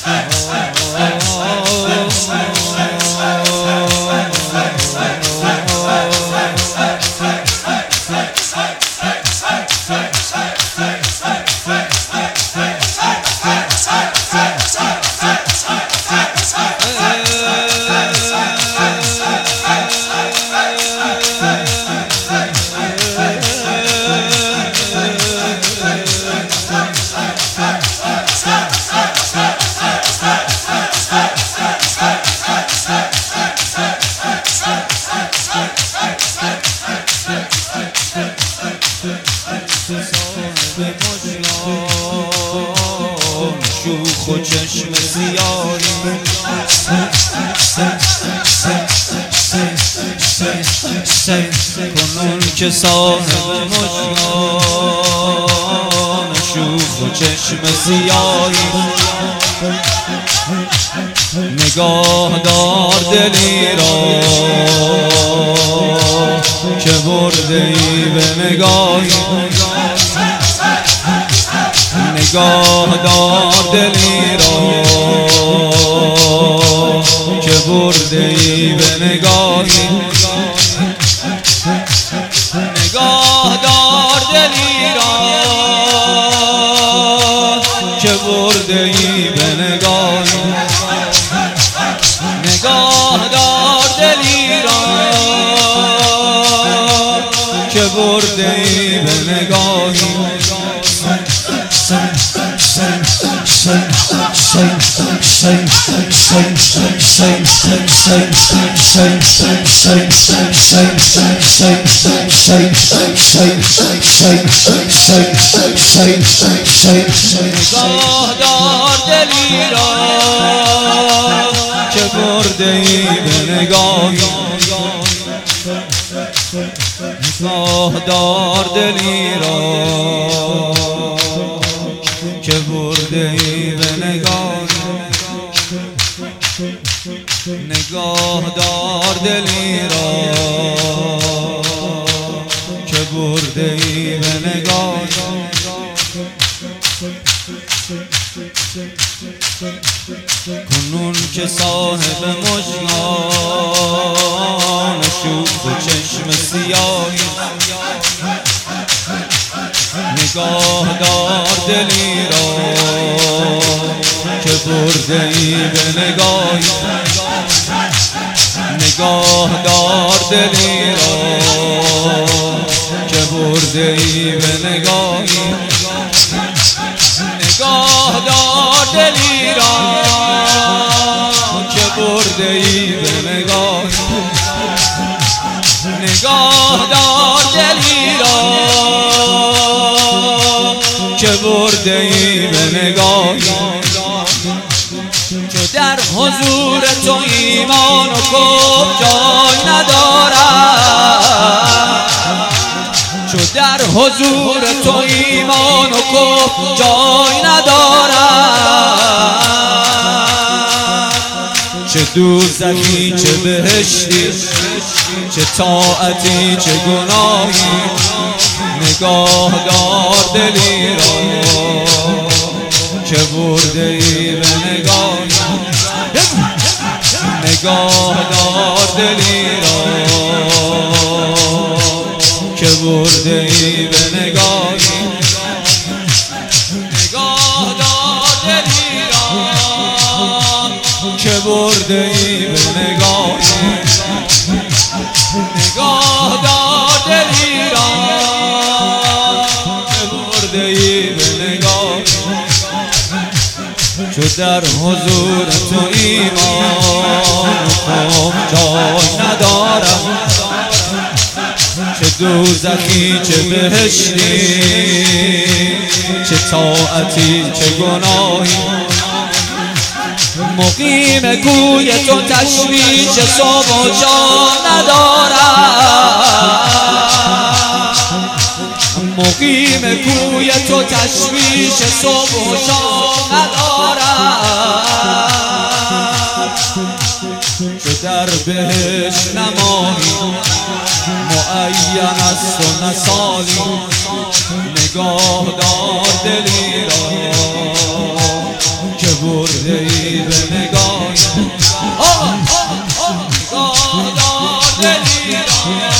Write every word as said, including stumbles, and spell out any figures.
شوخ و چشم سیاهی کنون که صاحب مژگان شوخ و چشم سیاهی نگاه دار دلی را که برده ای به نگاهی نگاه دار دلی را که برده ای به نگاهی نگاه دار دلی را که برده ای به نگاهی نگاه دار دلی را که برده ای به نگاهی نگاه دار دلی را که برده ای به نگاهی نگاه دار دلی را که برده ای به نگاهی نگاه دار دلی را که برده ای به نگاهی کنون که صاحب مژگان شوخ و چشم سیاهی نگاه دار دلی را که برده ای به نگاهی نگاه دار دلی را که برده ای به نگاهی نگاه دار دلی را که برده ای به نگاهی نگاه دار دلی را که برده ای به نگاهی چو در حضور تو ایمان و کفر جای ندارد چو در حضور تو ایمان و کفر جای ندارد چه دوزخی چه بهشتی چه طاعتی چه گناهی نگاه دار دلی را که برده ای به نگاهی نگاه دار دلی را که برده ای به نگاهی نگاه دار دلی را که برده ای به نگاهی نگاه دار دلی را که برده ای به نگاهی چو در حضور تو ایمان و کفر جای ندارم چه دوزخی چه بهشتی چه طاعتی چه گناهی مقیم کوی تو تشویش صبح و شام ندارم مقیم کوی تو تشویش صبح و شام ندارم چو در بهشت نمایی معین است و نسالی نگاه دار دلی را که افسرده ای به نگاه آقا نگاه دادنی